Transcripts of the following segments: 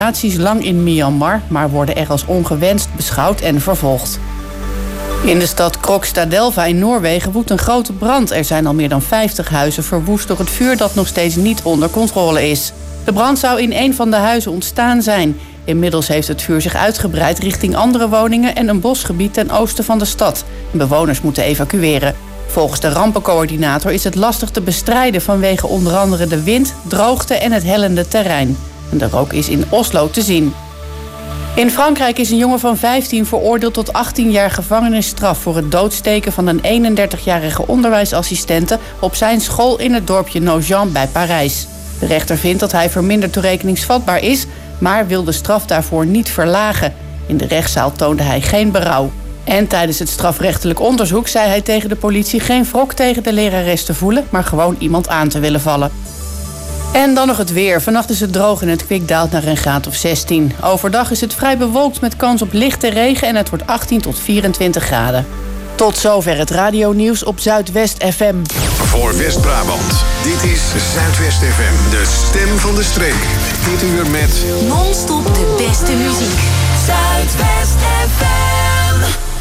lang in Myanmar, maar worden er als ongewenst beschouwd en vervolgd. In de stad Krokstadelva in Noorwegen woedt een grote brand. Er zijn al meer dan 50 huizen verwoest door het vuur dat nog steeds niet onder controle is. De brand zou in een van de huizen ontstaan zijn. Inmiddels heeft het vuur zich uitgebreid richting andere woningen en een bosgebied ten oosten van de stad. Bewoners moeten evacueren. Volgens de rampencoördinator is het lastig te bestrijden vanwege onder andere de wind, droogte en het hellende terrein. En de rook is in Oslo te zien. In Frankrijk is een jongen van 15 veroordeeld tot 18 jaar gevangenisstraf voor het doodsteken van een 31-jarige onderwijsassistente op zijn school in het dorpje Nogent bij Parijs. De rechter vindt dat hij verminderd toerekeningsvatbaar is, maar wil de straf daarvoor niet verlagen. In de rechtszaal toonde hij geen berouw. En tijdens het strafrechtelijk onderzoek zei hij tegen de politie geen wrok tegen de lerares te voelen, maar gewoon iemand aan te willen vallen. En dan nog het weer. Vannacht is het droog en het kwik daalt naar een graad of 16. Overdag is het vrij bewolkt met kans op lichte regen en het wordt 18 tot 24 graden. Tot zover het radionieuws op Zuidwest FM. Voor West-Brabant, dit is Zuidwest FM, de stem van de streek. Dit uur met non-stop de beste muziek. Zuidwest FM.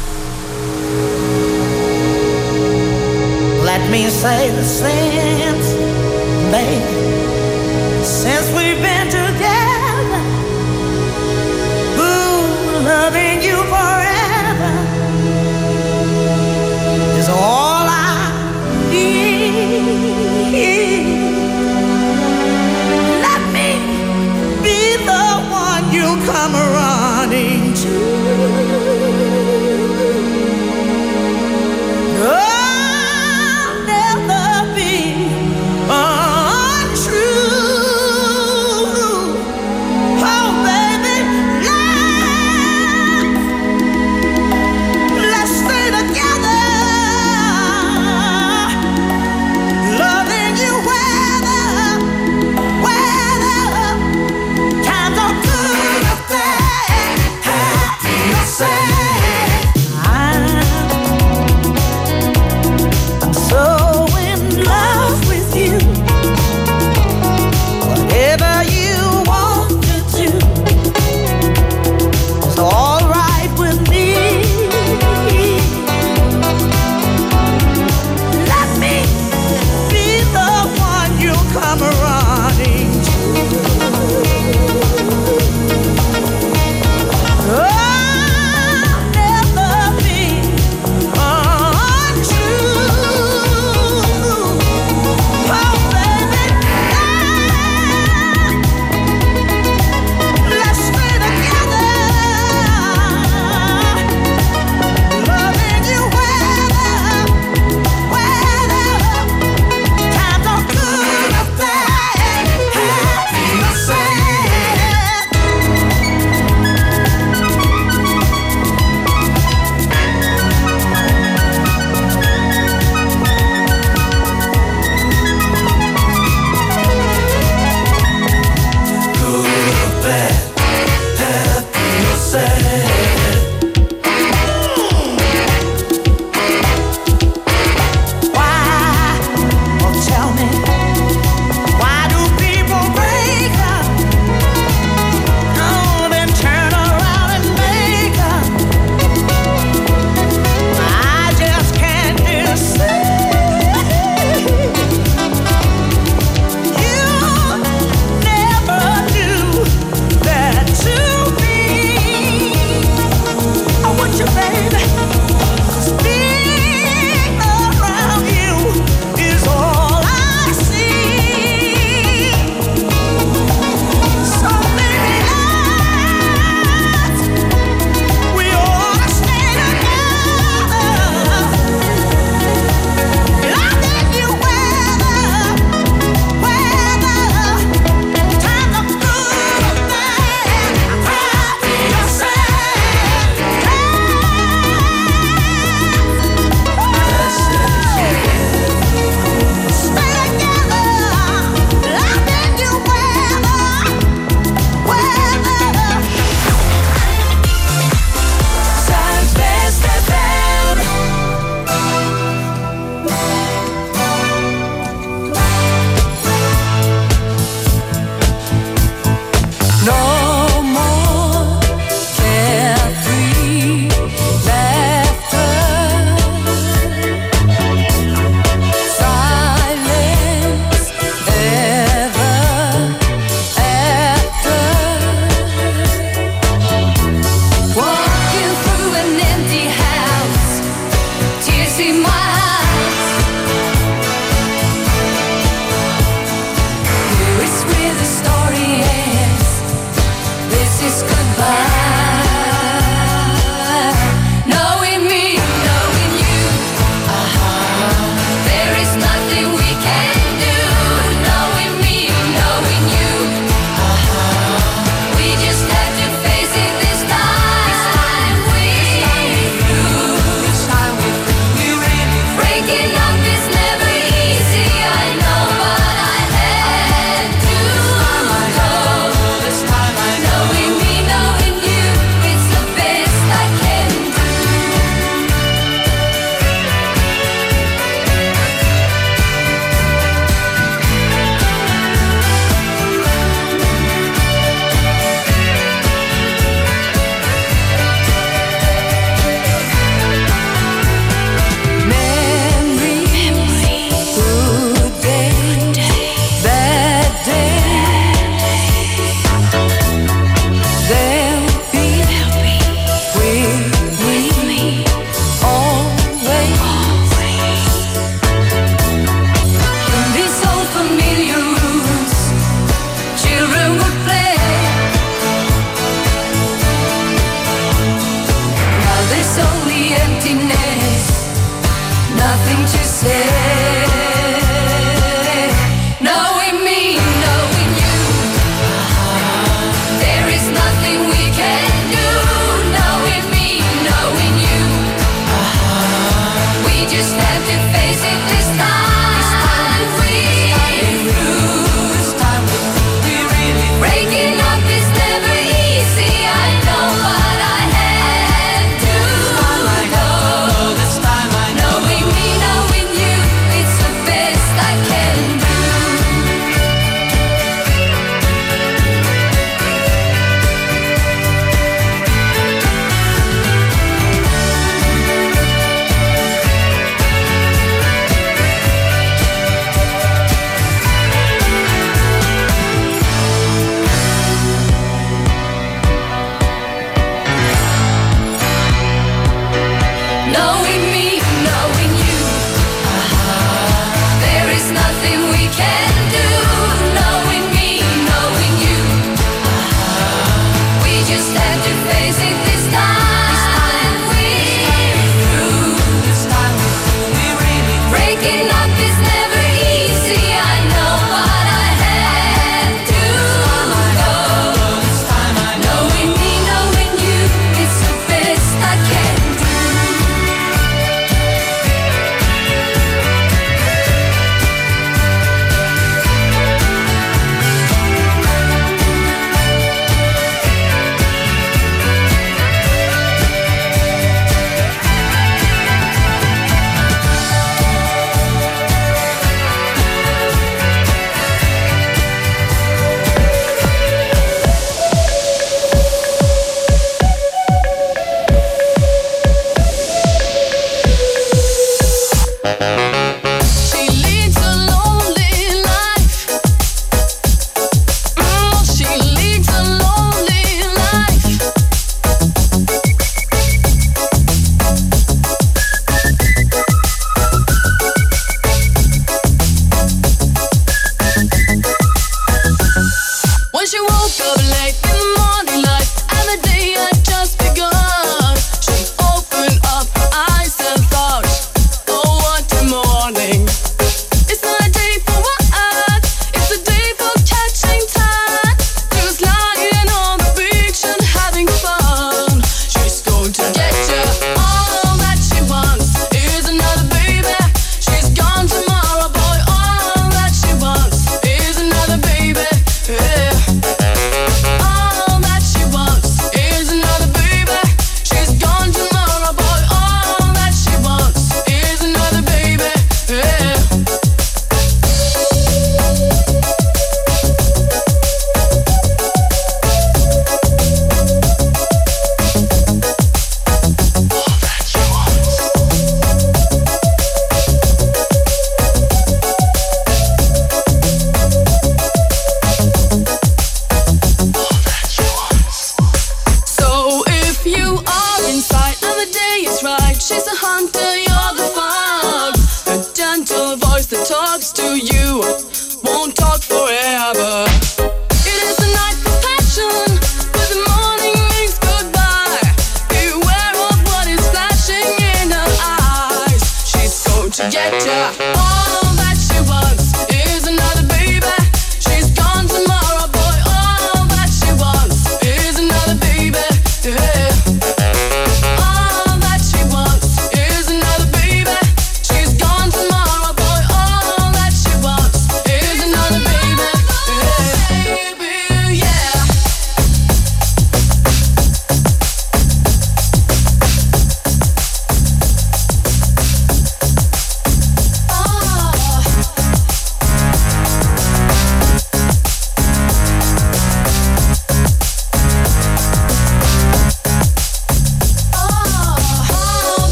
Let me say the same, baby. Since we've been together, ooh, loving you forever is all I need. Let me be the one you come running to. I'll never be untrue. Oh, baby, let's stay together. Loving you weather times are good. Nothing,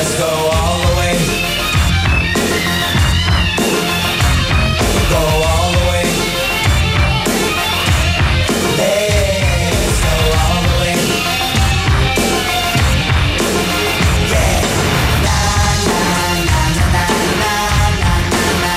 Let's go all the way. Go all the way. Let's go all the way. Yeah. Na na na na na na na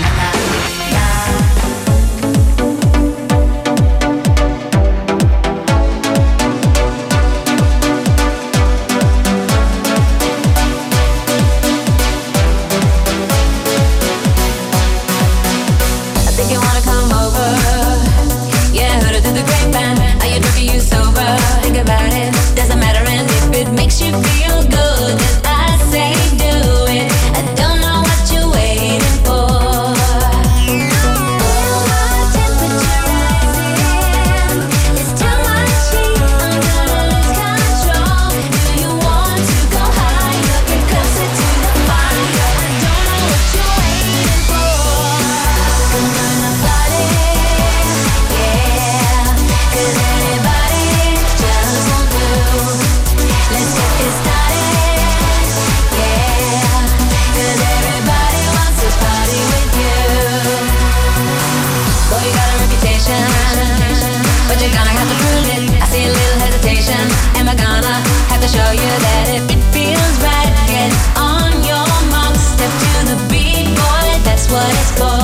makes you feel good, then I say do it. I don't know what you're waiting for. Oh, my temperature rising. It's too much heat, I'm gonna lose control. Do you want to go higher, get closer to the fire? I don't know what you're waiting for. I'm gonna party, yeah, 'cause anybody just won't do. Let's get it started, yeah, 'cause everybody wants to party with you. Boy, you got a reputation, but you're gonna have to prove it. I see a little hesitation, am I gonna have to show you that if it feels right, get on your mark, step to the beat, boy, that's what it's for.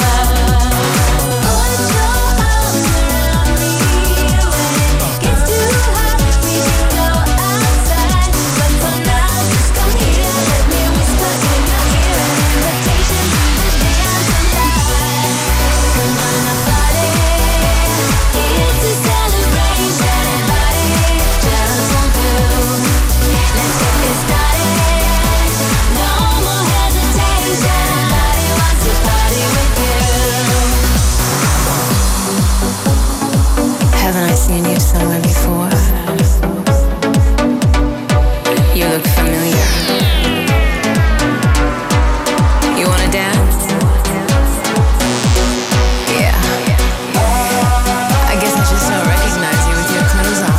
Haven't I seen you somewhere before? You look familiar. You wanna dance? Yeah. I guess I just don't recognize you with your clothes on.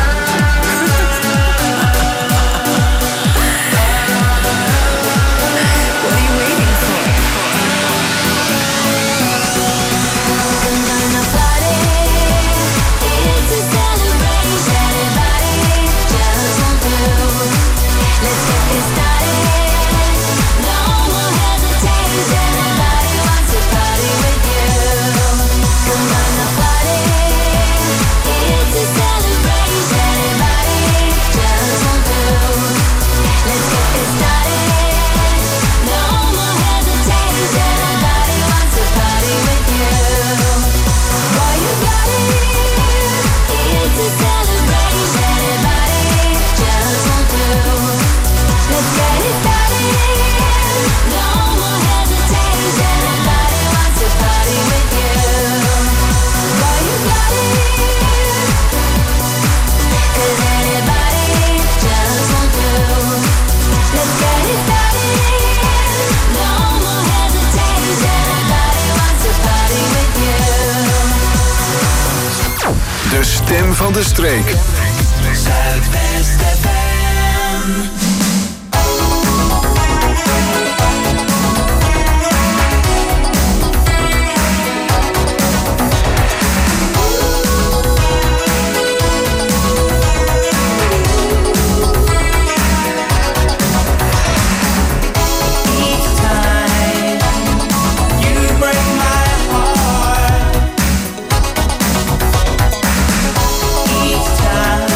What are you waiting for? I'm gonna party. It's a celebration. Everybody just won't do. Let's get this started. No more hesitation. Everybody wants to party with you. Come on, the party. It's a celebration. Everybody just won't do. Let's get this started. No more hesitation. Everybody wants to party with you. Boy, you got it. It's a celebration. Everybody just won't do. Let's get it started. No more hesitation. Everybody wants to party with you. Boy, you got it. 'Cause anybody just won't do. Let's get it started. No more hesitation. Everybody wants to party with you. De stem van de streek. Zuidwest FM. Each time you break my heart, each time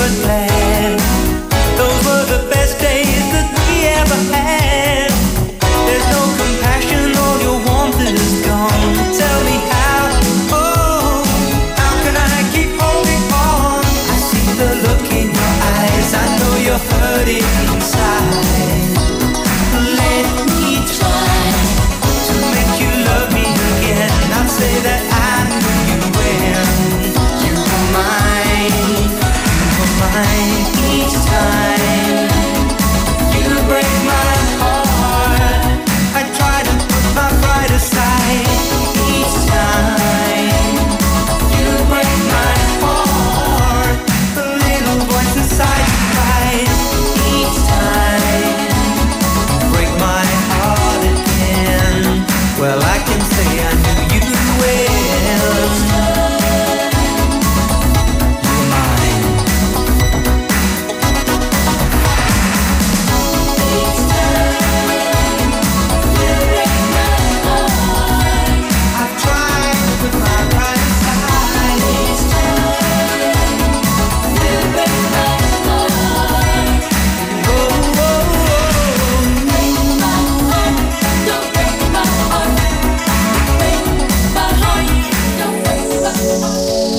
glad. Those were the best days that we ever had. There's no compassion, all your warmth is gone. Tell me how, oh, how can I keep holding on? I see the look in your eyes, I know you're hurting inside. Let me try to make you love me again. I'll say that I knew you when you were mine. You were mine each time. You break my heart. I try to put my pride aside each time. You break my heart. The little voice inside you cries each time. Break my heart again. Well, I can say I knew you well. You're mine. Each time you break my heart, I've tried to put my pride aside. Each time you break my heart. Oh, oh, oh. Break my heart, don't break my heart. Break my heart, don't break my heart.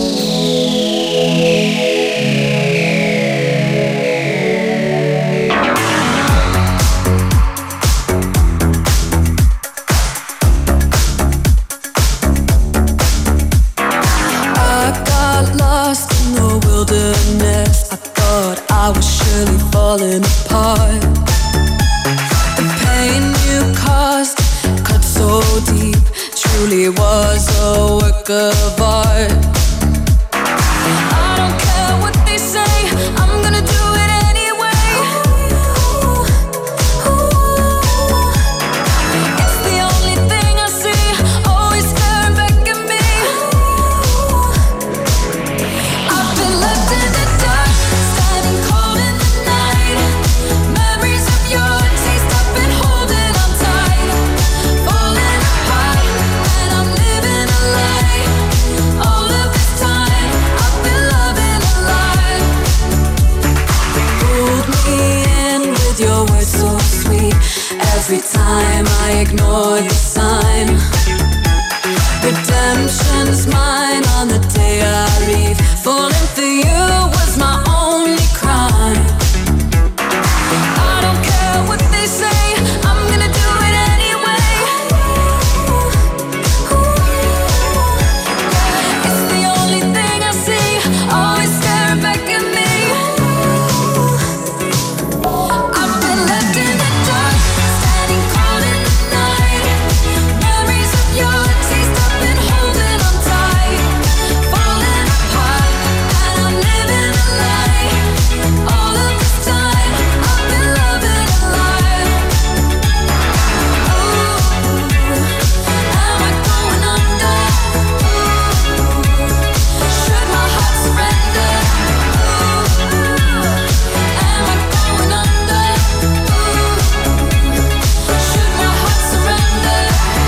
I got lost in the wilderness. I thought I was surely falling apart. The pain you caused cut so deep, truly was a work of art. I don't care what they say, I'm gonna do it anyway. It's the only thing I see, always staring back at me. I've been left in the dark, standing cold in the night. Memories of your taste, I've been holding on tight. Falling apart, and I'm living a lie. All of this time, I've been loving a lie. Pulled me in with your words so sweet. Every time I ignore the sign. Redemption's mine on the day I leave. Falling for you was my only crime. I don't care what they say, I'm gonna do it anyway. It's the only thing I see, always staring back at me. I've been left in the dark, standing cold in the night. Memories of your taste, I've been holding on tight. Falling apart, and I'm living a lie. All of this time, I've been loving a lie. Am I going under? Should my heart surrender? Am I going under? Should my heart surrender?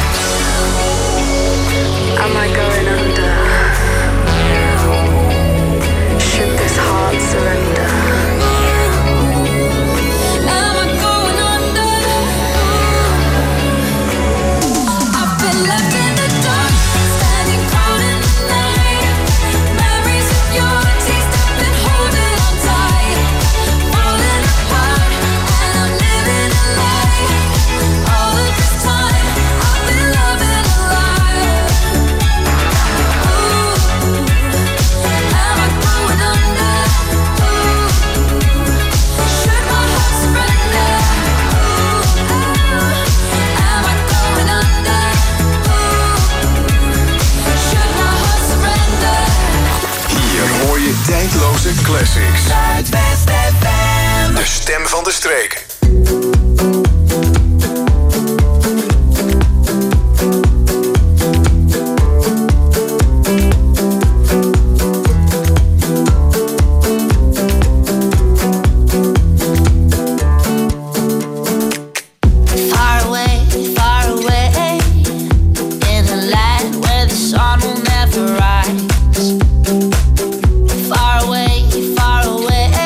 Am I going under? Should this heart surrender? Am I going under? I've been left in the dark, standing cold in the night. Memories of your taste, I've been holding on tight. Falling apart, and I'm living a lie. All of this time, I've been loving a lie. Am I going under? Should my heart surrender? Am I going under? Should my heart surrender? Hier hoor je tijdloze classics. Zuidwest FM. De stem van de streek. Far away, far away.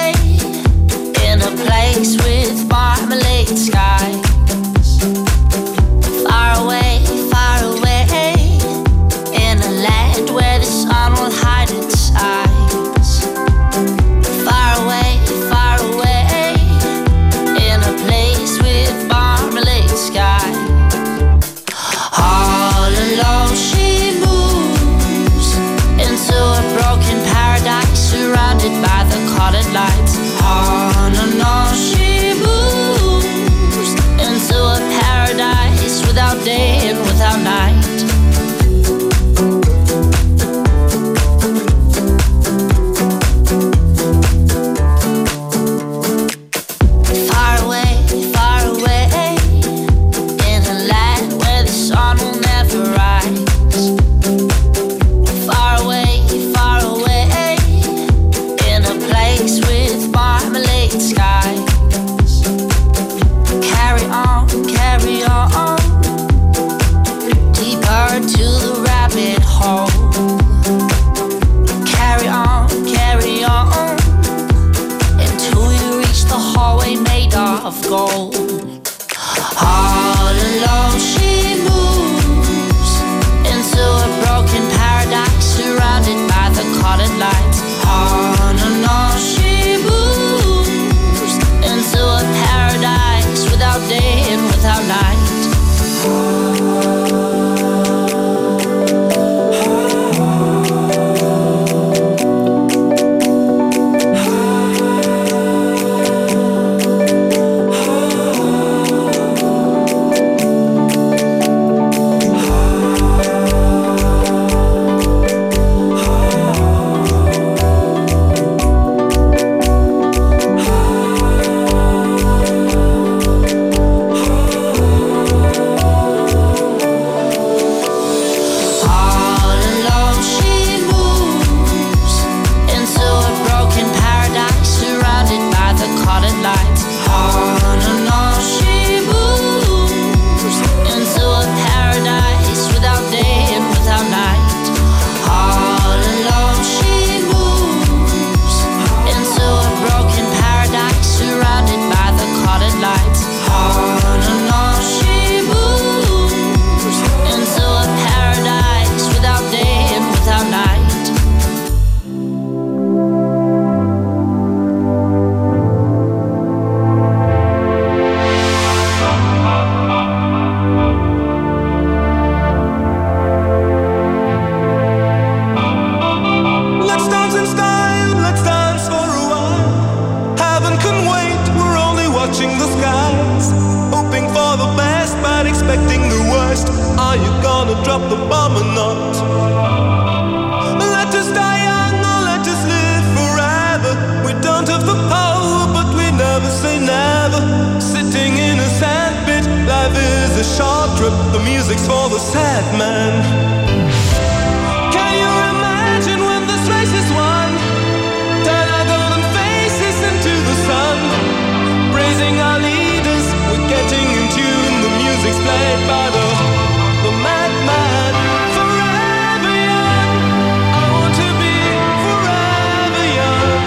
expecting the worst. Are you gonna drop the bomb or not? Let us die young or let us live forever. We don't have the power, but we never say never. Sitting in a sandpit, life is a short trip. The music's for the sad man. Can you imagine when this race is won? Turn our golden faces into the sun. Praising our leaders, we're getting in tune. The music's played by the madman. Forever young, I want to be forever young.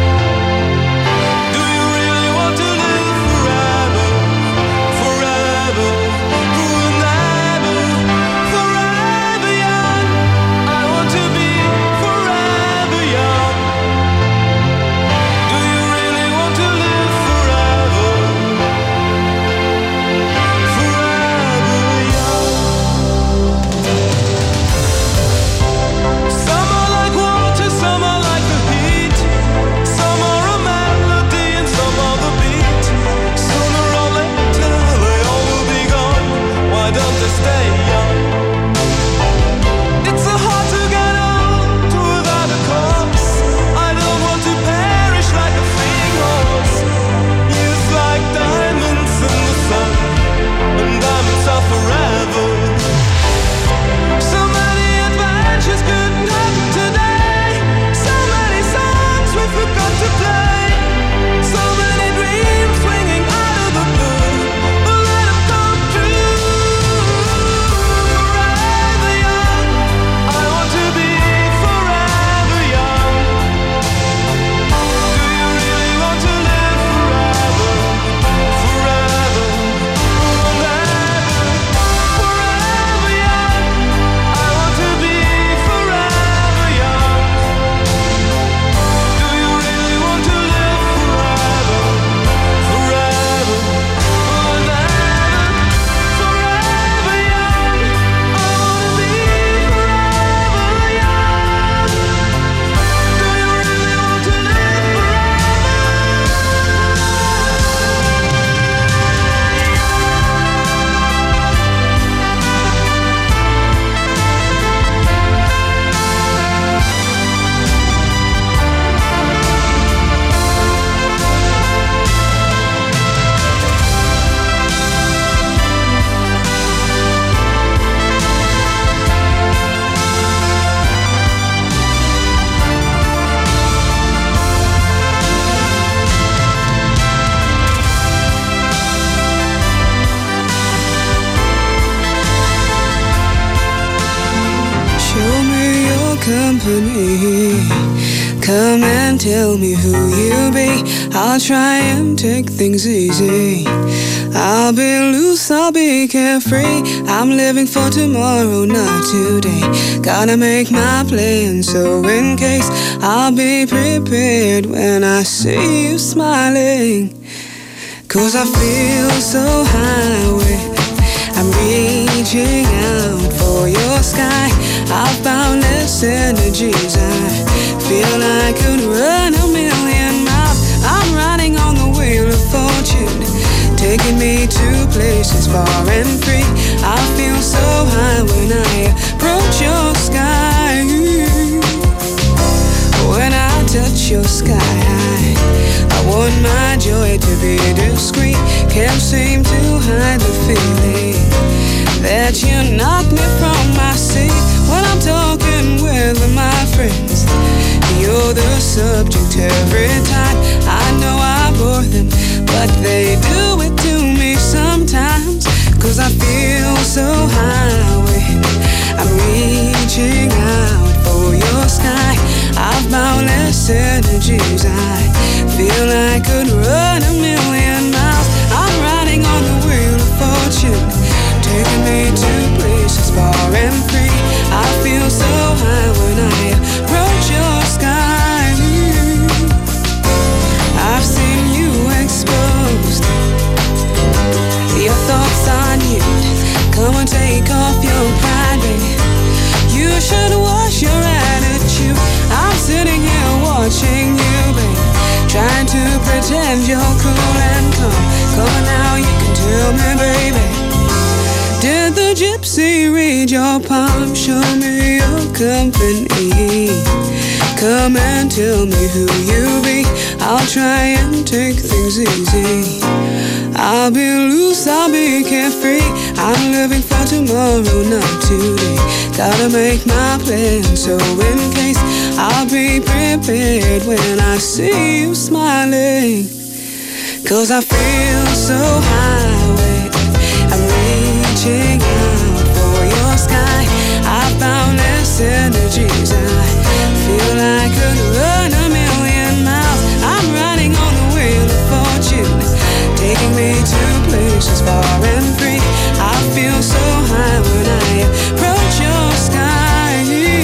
Do you really want to live forever? Forever, forever, forever young. I want to be forever young. Do you really want to live forever? Forever young. Some are like water, some are like the heat. Some are a melody and some are the beat. Sooner or later they all will be gone. Why don't they stay young? It's so hard to get old without a cause. I don't want to perish like a fleeing horse. Youth like diamonds in the sun, and diamonds are forever. So many adventures couldn't happen today. So many songs we forgot to play. So many dreams swinging out of the blue. But let them come true. Forever young, I want to be forever young. Do you really want to live forever? Forever, forever, forever young. I want to be forever young. Do you really want to live forever? Forever, forever, forever young. I want to be forever young. Do you really want to live Show me your company. Come and tell me who you be. I'll try and take things easy. I'll be loose, I'll be carefree. I'm living for tomorrow, not today. Gotta make my plan, so in case I'll be prepared when I see you smiling. 'Cause I feel so high with I'm reaching out for your sky. I've boundless energies. I feel I could run a million miles. I'm riding on the wheel of fortune, taking me to places far and free. I feel so high when I approach your sky. When I touch your sky, I want my joy to be discreet. Can't seem to hide the feeling that you knock me from my seat. When I'm talking with my friends, you're the subject every time. I know I bore them, but they do it to me sometimes. 'Cause I feel so high when I'm reaching out for your sky. I've boundless energies. I feel I could run a million miles. I'm riding on the wheel of fortune, taking me to places far and free. I feel so high when I approach your sky. I've seen you exposed, your thoughts on you. Come and take off your pride, baby. You should wash your attitude. I'm sitting here watching you, baby, trying to pretend you're cool and calm. Come on now, you can tell me, baby. gypsy, read your palm, show me your company. Come and tell me who you be, I'll try and take things easy. I'll be loose, I'll be carefree, I'm living for tomorrow, not today. Gotta make my plan, so in case I'll be prepared when I see you smiling. Cause I feel so high, I'm reaching out for your sky. I found this energies, I feel like I could run a million miles. I'm riding on the wheel of fortune, taking me to places far and free. I feel so high when I approach your sky.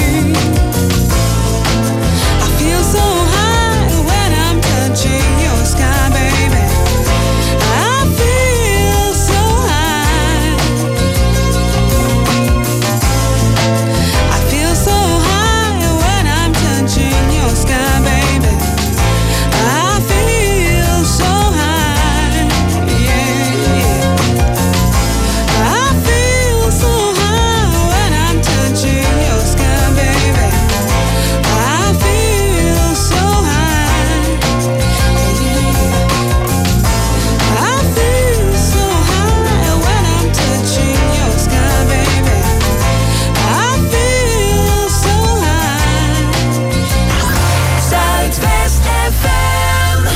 I feel so high when I'm touching your sky, baby. I feel so high. I feel so high when I'm touching your sky, baby. I feel so high, yeah. I feel so high when I'm touching your sky, baby. I feel so high, yeah. I feel so high when I'm touching your sky, baby. I feel so high. Zuidwest FM.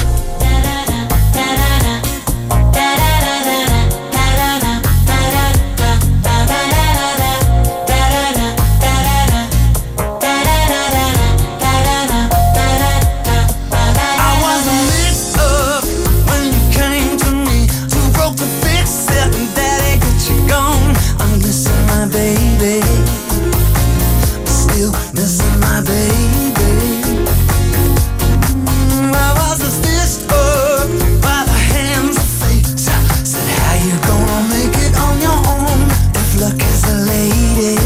I was mixed up when you came to me. You broke the fix it and that ain't got you gone. I'm missing my baby, still missing my baby. I was stitched up by the hands of fate. Said how you gonna make it on your own if luck is a lady?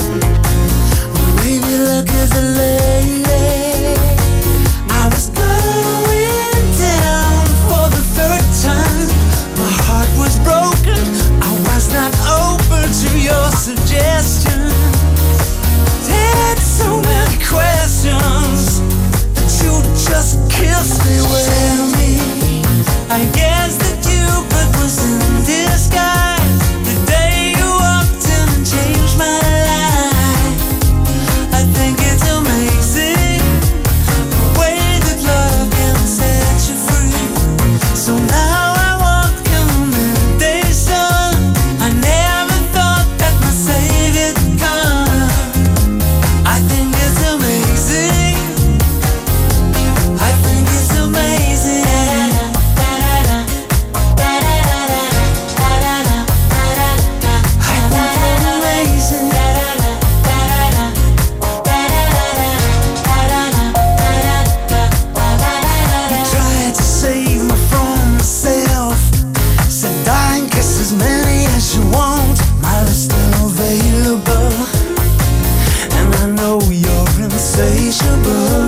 Maybe luck is a lady. I was going down for the third time. My heart was broken. I was not open to your suggestions. Had so many questions that you just kissed me with. Tell me, I guess that Cupid was in disguise the day you walked in and changed my life. I think it's amazing the way that love can set you free. So now I walk in the midday sun. I never thought that my savior would come. I think it's amazing. I think it's amazing. Tried to save me from myself. Said die and kiss as many as you want. My list still available, and I know you're insatiable.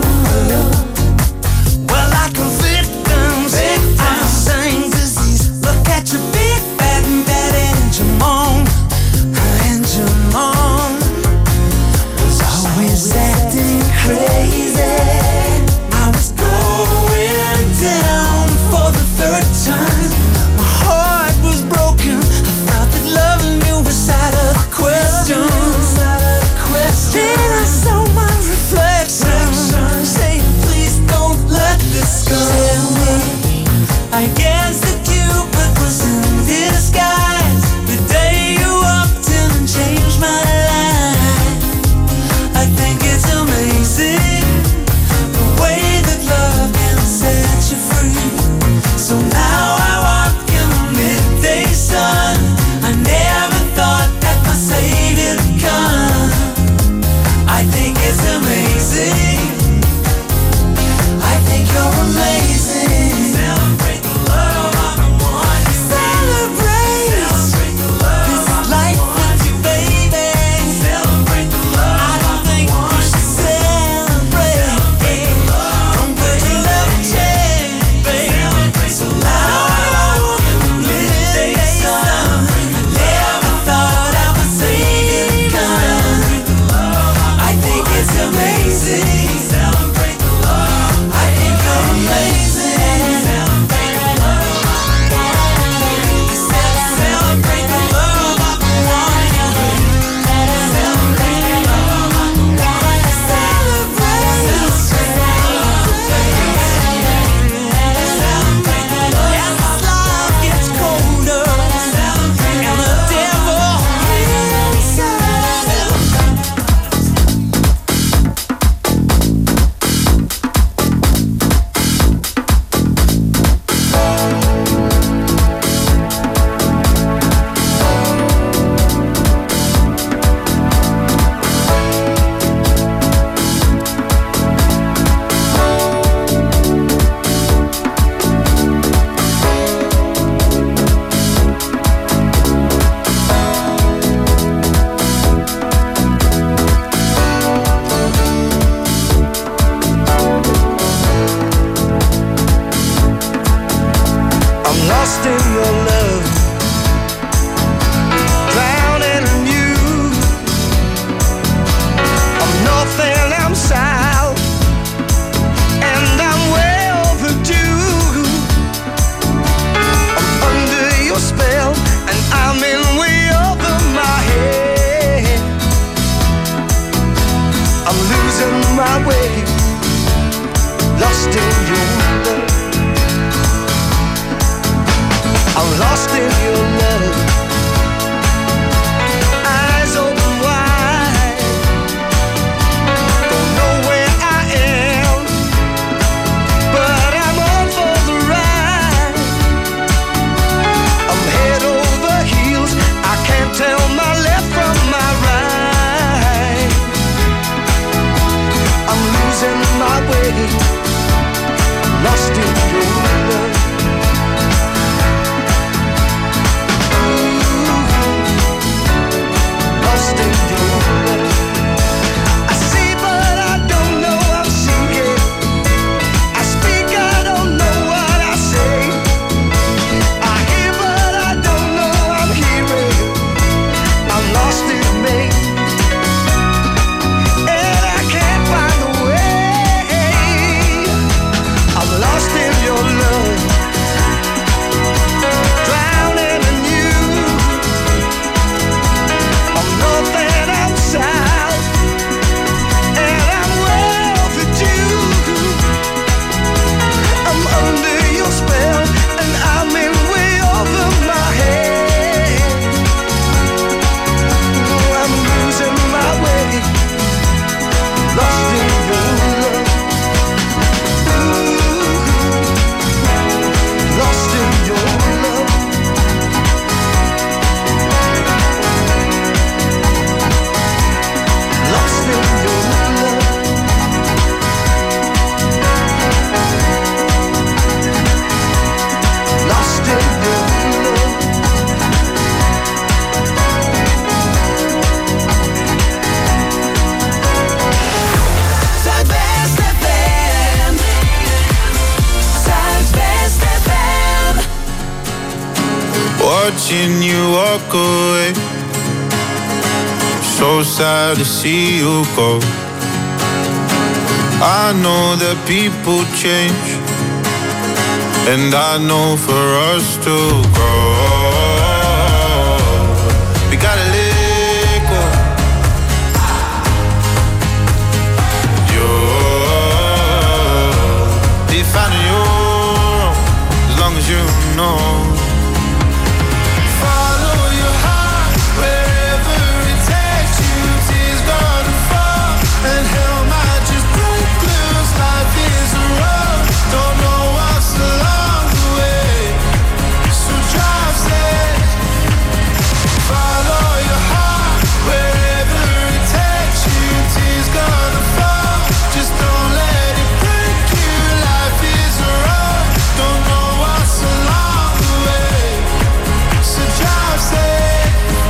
Well, like a victim of the same disease. Look at your big bad and bad engine on. Her engine on was always acting crazy. I was going down for the third time. My heart was broken. I thought that loving you was out of the question. Then I saw my reflection. Say, please don't let this go. Tell me, I guess that Cupid was in disguise the day you walked in and changed my life. I think it's amazing the way that love can set you free. So now I walk in the midday sun. I never thought that my savior would come. I think it's amazing. I think you're amazing. lost in your love. Eyes open wide, don't know where I am, but I'm on for the ride. I'm head over heels, I can't tell my left from my right. I'm losing my way, lost in your love. Lost in your love. I see but I don't know I'm seeing. I speak, I don't know what I say. I hear but I don't know I'm hearing. I'm lost in me, and I can't find a way. I'm lost in your love, drowning in you. I'm north and I'm south, and I'm well overdue. I'm under your spell, and I'm in way over my head. I'm losing my way, lost in your love. Lost in your love. Lost in your love. Lost in your love. Zuidwest FM. Zuidwest FM. Watching you walk away, so sad to see you go. I know that people change, and I know for us to grow, we gotta let go. You're defining your own, as long as you know. Follow your heart wherever it takes you. Tears gonna fall and hell might just break loose. Life is a road, don't know what's along the way, so drive safe. Follow your heart wherever it takes you. Tears gonna fall, just don't let it break you. Life is a road, don't know what's along the way, so drive safe.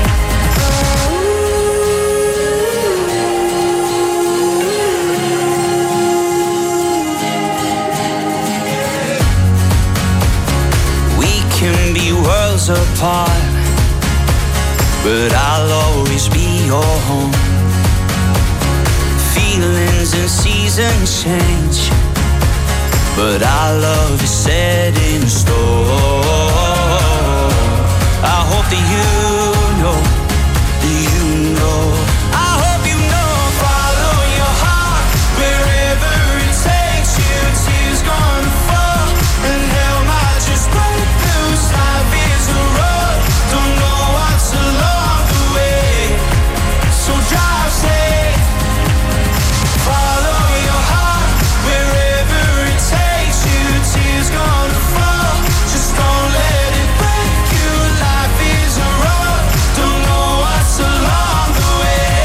We can be worlds apart, but I'll always be your home. Feelings and seasons change, but our love is set in stone. I hope that you know, I hope you know. Follow your heart wherever it takes you. Tears gonna fall and hell might just break loose. Life is a road, don't know what's along the way, so drive safe. Follow your heart wherever it takes you. Tears gonna fall, just don't let it break you. Life is a road, don't know what's along the way.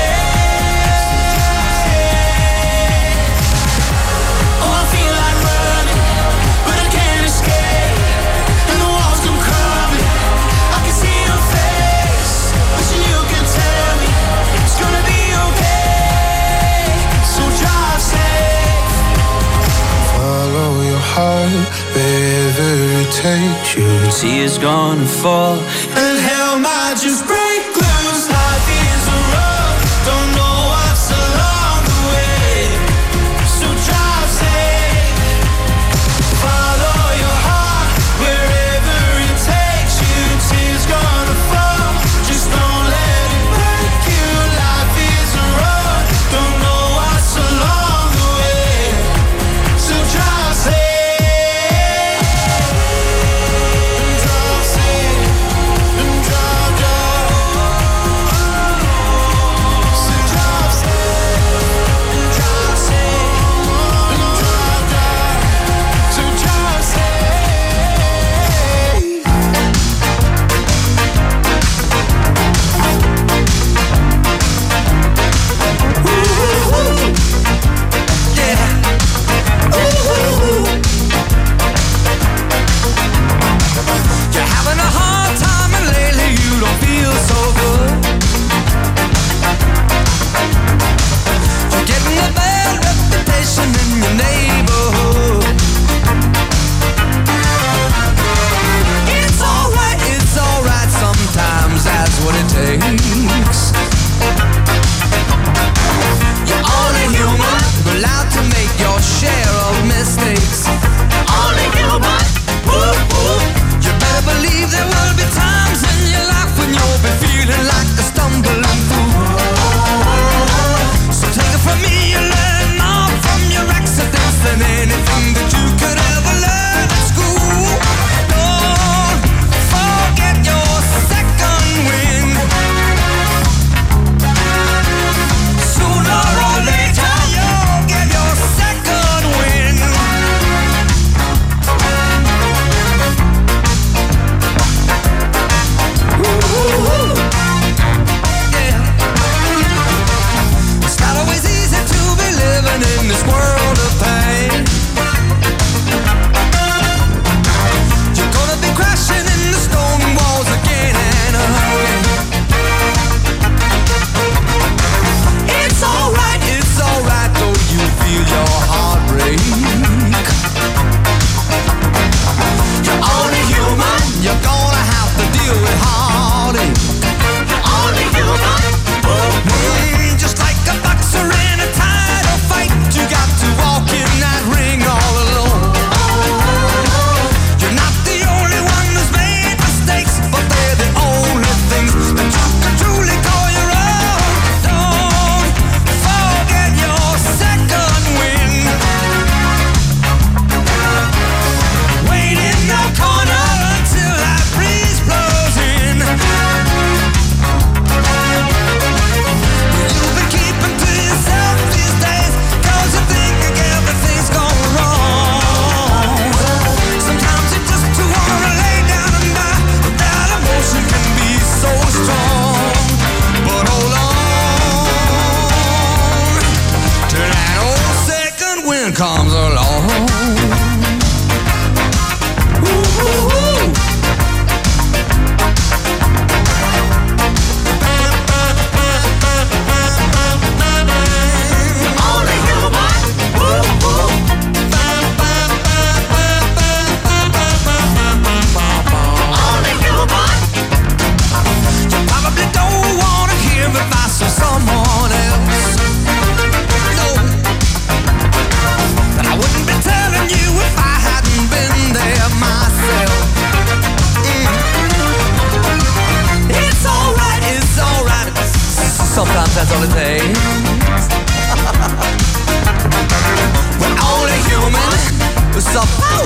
Oh, I feel like running, but I can't escape, and the walls come crumbling. I can see your face, wishing you could tell me it's gonna be okay, so drive safe. Follow your heart wherever it takes you. Tears gonna fall and hell might just break loose. Life is a road, don't know what's along the way, so drive safe. Follow your heart wherever it takes you. Tears gonna fall, just don't let it break you. Life is a road, don't know what's along the way, so drive safe. Drive safe.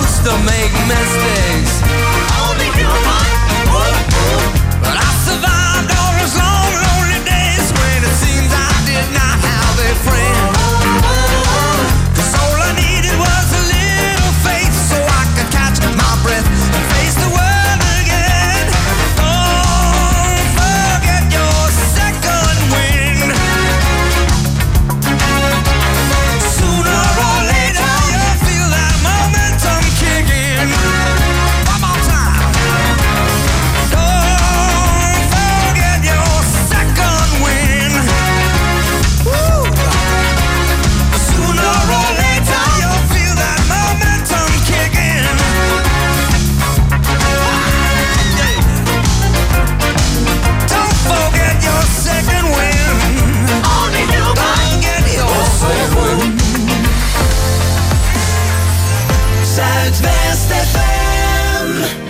supposed to make mistakes. Only human. But I survived all those long, lonely days when it seems I did not have a friend. 'Cause all I needed was a little faith so I could catch my breath and face the world again. Don't forget your second wind. Sooner or later you'll feel that momentum kicking. One more time. Don't forget your second wind. Woo! Sooner or later you'll feel that momentum kicking. Don't forget your second wind. Only you can get your second wind. Zuidwest FM.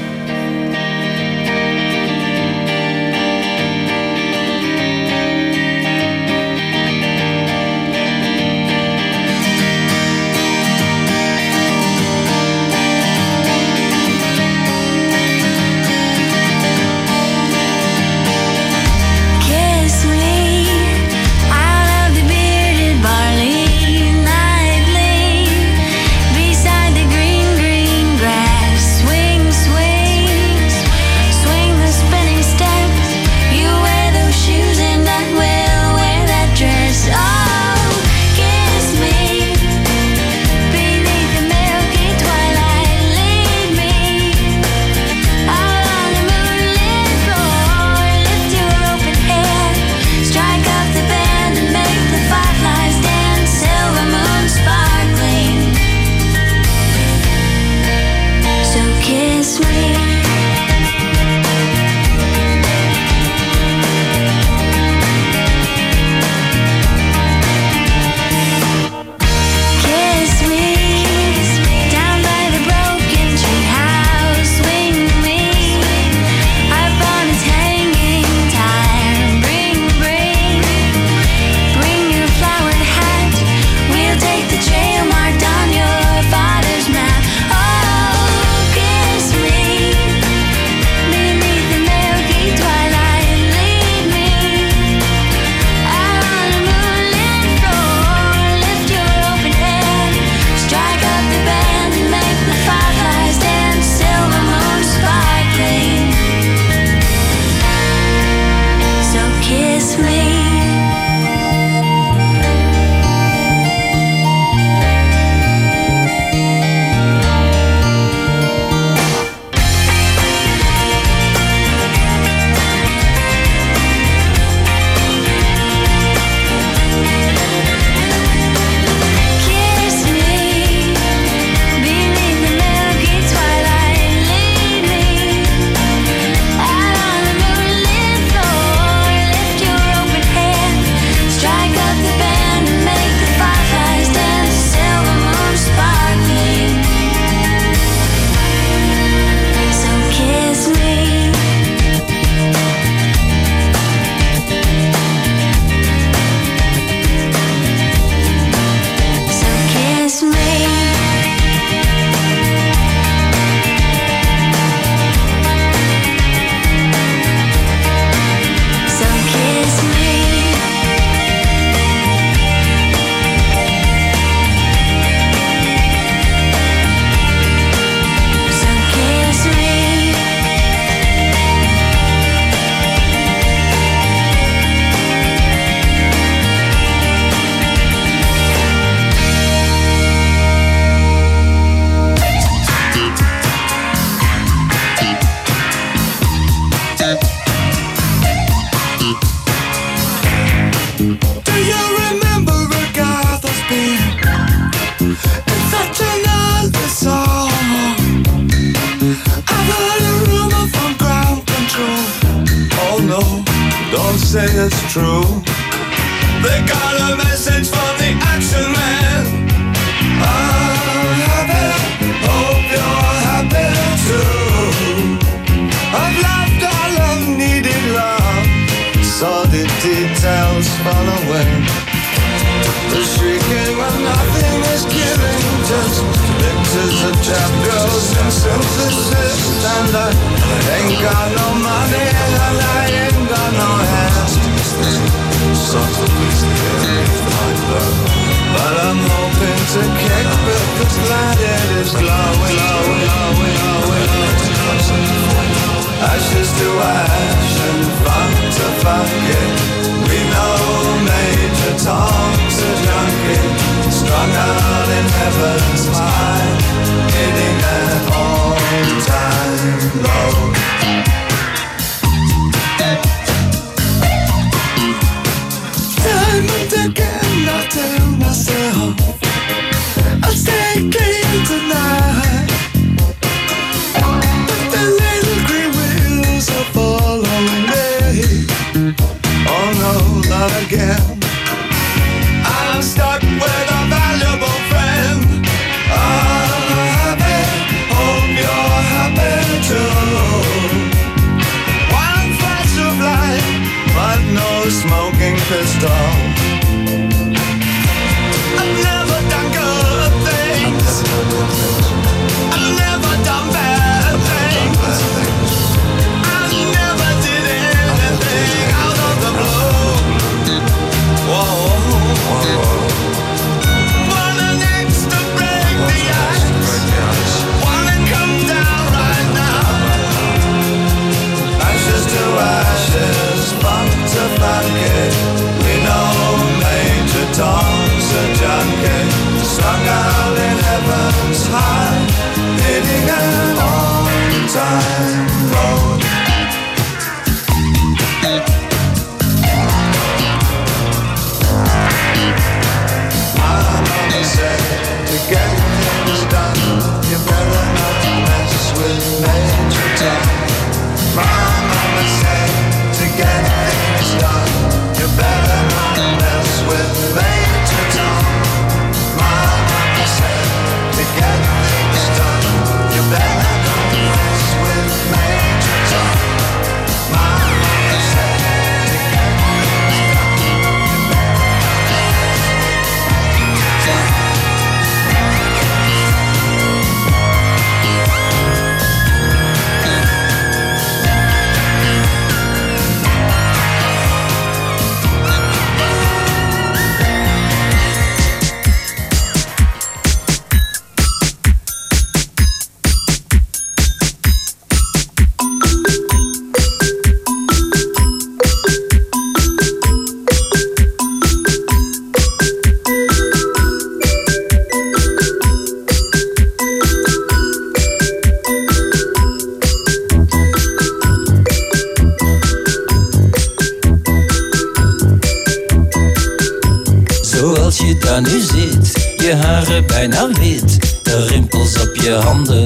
Kiss me out of the bearded barley nightly, beside the green, green grass. Swing, swing, swing the spinning steps. You wear those shoes and I will wear that dress. Oh, kiss me beneath the milky twilight. Lead me out on the moonlit floor. Lift your open hand, strike up the band and make the fireflies dance. Silver moon sparkling. So kiss me. Kiss me down by the broken tree house. Swing me up on its hanging tire. Bring your flowered hat. We'll take the trail marked on your father's map. Oh, kiss me beneath the milky twilight. Lead me out on the moonlit floor. Lift your open hand, strike up the band and make the fireflies dance. Silver moon sparkling. So kiss me. Kiss me beneath the milky twilight. Lead me out on the moonlit floor. Lift your open hand, strike up the band and make the fireflies dance. Silver moon sparkling. So kiss me. So kiss me. So kiss me. So kiss me. Do you remember Agatha's being in such another song? I've heard a rumor from ground control. Oh no, don't say it's true. They got a message from the action man. I'm happy, hope you're happy too. I've laughed all of needed love, saw the details fall away. The shrieking when nothing is given, just pictures of trap girls wonder. I ain't got no money and I ain't got no hands. Songs that please the ear with my love. But I'm hoping to kick back this light it is glowing, glowing, glowing, glowing. Ashes to ash and funk to funky. We know Major Tom's a junkie, strung out in heaven's high, hitting an all-time low. Time and again I tell myself I'll stay clean tonight, but the little green wheels are following me. Oh no, not again. I'm stuck with a valuable friend. I'm happy, hope you're happy too. One flash of light, but no smoking pistol. I've never done good things. I've never done bad things. I never did anything out of the blue. Whoa. Want an axe to break the ice. Wanna come down right now. Ashes to ashes, funk to funky. We know Major Tom's a junkie, strung out in heaven's high, hitting an on-time road. My mama said to get things done, you better not mess with Major Tom. My mama said to get things done, you better not mess with Major Tom. My mama said to get things done, you better not mess with Major Tom. My mama said to get things done, you better not mess with Major Tom. Zoals je daar nu zit, je haren bijna wit, de rimpels op je handen.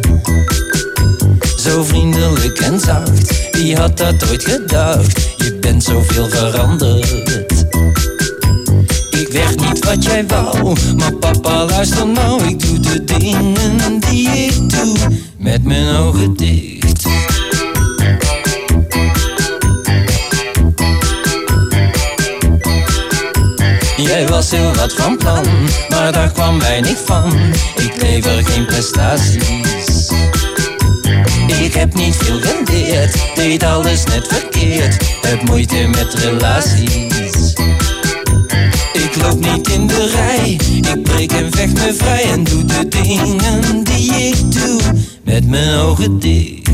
Zo vriendelijk en zacht, wie had dat ooit gedacht? Je bent zoveel veranderd. Ik werd niet wat jij wou, maar papa luister nou. Ik doe de dingen die ik doe, met mijn ogen dicht. Jij was heel wat van plan, maar daar kwam weinig van. Ik lever geen prestaties. Ik heb niet veel geleerd, deed alles net verkeerd. Heb moeite met relaties. Ik loop niet in de rij, ik breek en vecht me vrij. En doe de dingen die ik doe, met mijn ogen dicht.